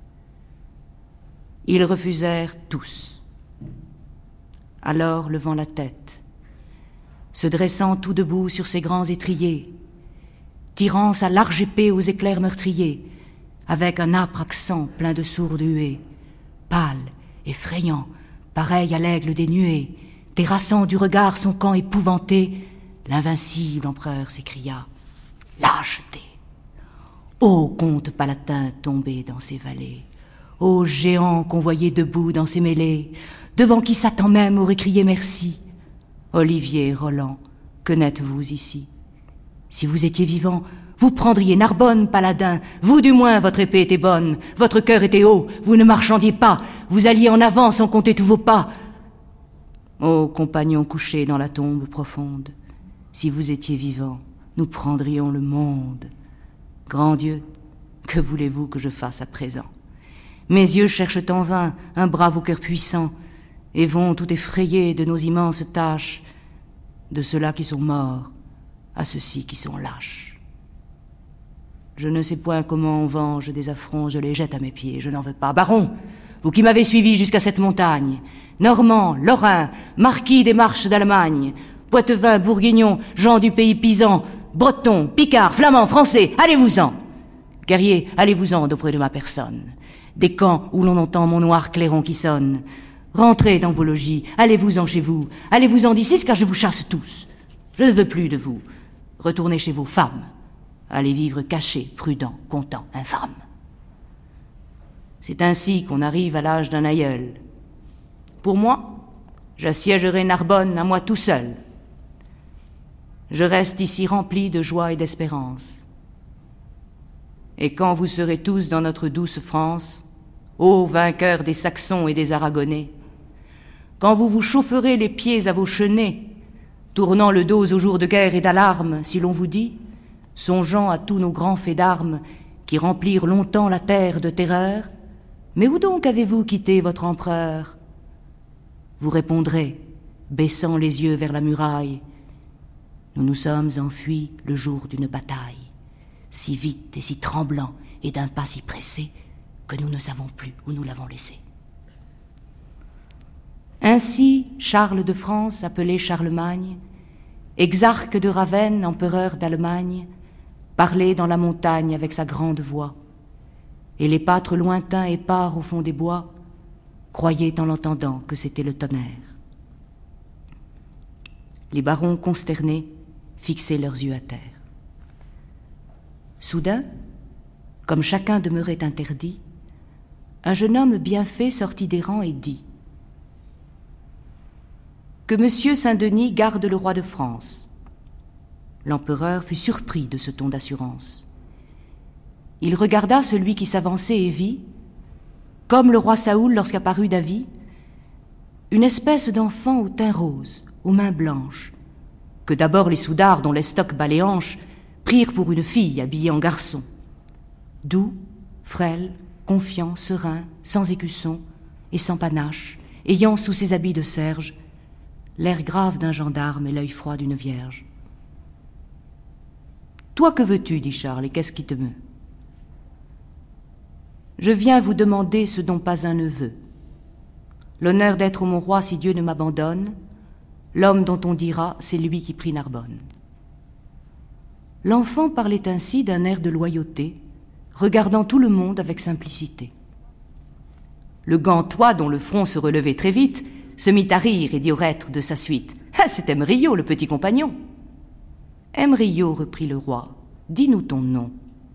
Ils refusèrent tous. Alors, levant la tête, se dressant tout debout sur ses grands étriers, tirant sa large épée aux éclairs meurtriers, avec un âpre accent plein de sourdes huées, pâle, effrayant, pareil à l'aigle des nuées, terrassant du regard son camp épouvanté, l'invincible empereur s'écria « Lâcheté ! Ô comte palatin tombé dans ses vallées, ô géant qu'on voyait debout dans ses mêlées, devant qui Satan même aurait crié merci. Olivier, Roland, que n'êtes-vous ici? Si vous étiez vivant, vous prendriez Narbonne, paladin. Vous du moins, votre épée était bonne, votre cœur était haut, vous ne marchandiez pas, vous alliez en avant sans compter tous vos pas. Ô compagnons couchés dans la tombe profonde, si vous étiez vivant, nous prendrions le monde. Grand Dieu, que voulez-vous que je fasse à présent? Mes yeux cherchent en vain un brave au cœur puissant, et vont tout effrayés de nos immenses tâches, de ceux-là qui sont morts à ceux-ci qui sont lâches. Je ne sais point comment on venge des affronts, je les jette à mes pieds, je n'en veux pas. Baron, vous qui m'avez suivi jusqu'à cette montagne, Normands, Lorrains, marquis des marches d'Allemagne, Poitevins, Bourguignons, gens du pays pisan, Bretons, Picards, Flamands, Français, allez-vous-en! Guerriers, allez-vous-en d'auprès de ma personne. Des camps où l'on entend mon noir clairon qui sonne. Rentrez dans vos logis, allez-vous-en chez vous, allez-vous-en d'ici, car je vous chasse tous. Je ne veux plus de vous. Retournez chez vos femmes. Allez vivre cachés, prudents, contents, infâmes. C'est ainsi qu'on arrive à l'âge d'un aïeul. Pour moi, j'assiégerai Narbonne à moi tout seul. Je reste ici rempli de joie et d'espérance. Et quand vous serez tous dans notre douce France, ô vainqueurs des Saxons et des Aragonais, quand vous vous chaufferez les pieds à vos chenets, tournant le dos aux jours de guerre et d'alarme, si l'on vous dit, songeant à tous nos grands faits d'armes qui remplirent longtemps la terre de terreur, mais où donc avez-vous quitté votre empereur? Vous répondrez, baissant les yeux vers la muraille, nous nous sommes enfuis le jour d'une bataille, si vite et si tremblant et d'un pas si pressé que nous ne savons plus où nous l'avons laissé. Ainsi, Charles de France, appelé Charlemagne, exarque de Ravenne, empereur d'Allemagne, parlait dans la montagne avec sa grande voix, et les pâtres lointains épars au fond des bois croyaient en l'entendant que c'était le tonnerre. Les barons consternés fixaient leurs yeux à terre. Soudain, comme chacun demeurait interdit, un jeune homme bien fait sortit des rangs et dit « Que Monsieur Saint-Denis garde le roi de France. » L'empereur fut surpris de ce ton d'assurance. Il regarda celui qui s'avançait et vit, comme le roi Saoul lorsqu'apparut David, une espèce d'enfant au teint rose, aux mains blanches, que d'abord les soudards dont l'estoc bat les hanches prirent pour une fille habillée en garçon. Doux, frêle, confiant, serein, sans écusson et sans panache, ayant sous ses habits de serge l'air grave d'un gendarme et l'œil froid d'une vierge. « Toi, que veux-tu » dit Charles, « et qu'est-ce qui te meut ?»« Je viens vous demander ce dont pas un ne veut. L'honneur d'être mon roi si Dieu ne m'abandonne, l'homme dont on dira, c'est lui qui prit Narbonne. » L'enfant parlait ainsi d'un air de loyauté, regardant tout le monde avec simplicité. Le gantois, dont le front se relevait très vite, se mit à rire et dit au reître de sa suite « Ah, c'est Emeriot, le petit compagnon !»« Emeriot, reprit le roi, dis-nous ton nom. »«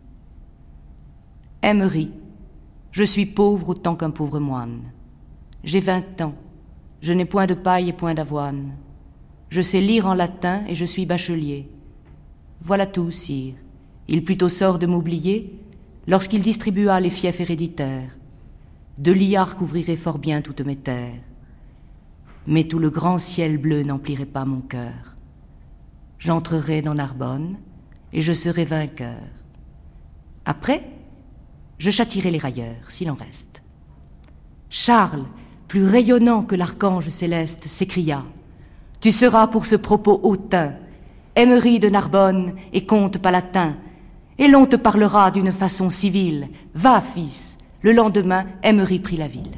Emery, je suis pauvre autant qu'un pauvre moine. J'ai vingt ans, je n'ai point de paille et point d'avoine. Je sais lire en latin et je suis bachelier. Voilà tout, sire. Il plut au sort de m'oublier lorsqu'il distribua les fiefs héréditaires. De liards couvrirait fort bien toutes mes terres. Mais tout le grand ciel bleu n'emplirait pas mon cœur. J'entrerai dans Narbonne et je serai vainqueur. Après, je châtierai les railleurs, s'il en reste. Charles, plus rayonnant que l'archange céleste, s'écria « Tu seras pour ce propos hautain, Emery de Narbonne et comte palatin, et l'on te parlera d'une façon civile. Va, fils. Le lendemain, Emery prit la ville.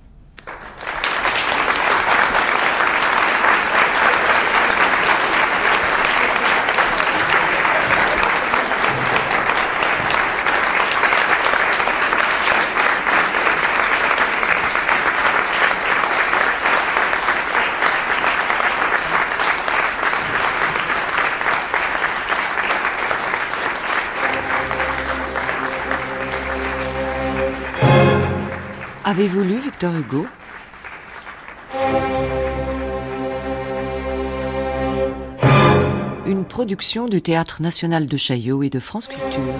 Avez-vous lu Victor Hugo ? Une production du Théâtre national de Chaillot et de France Culture.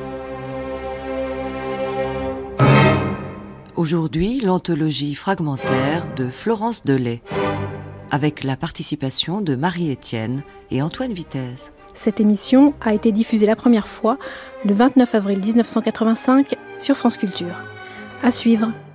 Aujourd'hui, l'anthologie fragmentaire de Florence Delay, avec la participation de Marie-Étienne et Antoine Vitesse. Cette émission a été diffusée la première fois le vingt-neuf avril mille neuf cent quatre-vingt-cinq sur France Culture. À suivre.